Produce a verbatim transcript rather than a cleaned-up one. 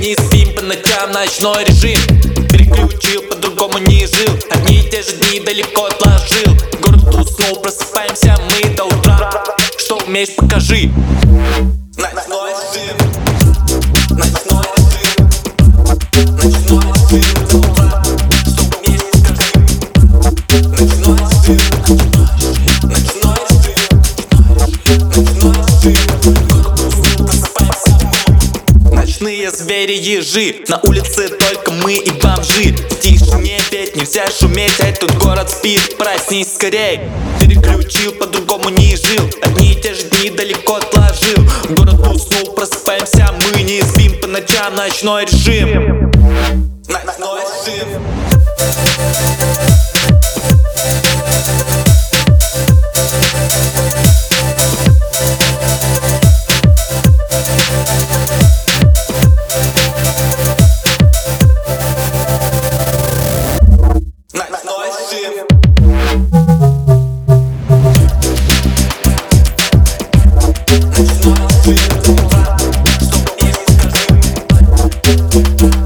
не спим по ночам, ночной режим переключил, по-другому не жил. Одни и те же дни далеко отложил. Город уснул, просыпаемся мы до утра. Что умеешь, покажи. Ночной режим, ночной режим, ночной режим до утра. Что умеешь, покажи. Ночной режим, ночной режим, ночной режим. Город уснул, просыпаемся мы. Ночные звери, ежи, на улице только мы и бомжи. В тишине петь нельзя шуметь, а этот город спит, проснись скорей. Переключил, по-другому не жил, одни и те же дни далеко отложил. Город уснул, просыпаемся мы, не спим по ночам, ночной режим. Ночной режим. We'll be right back.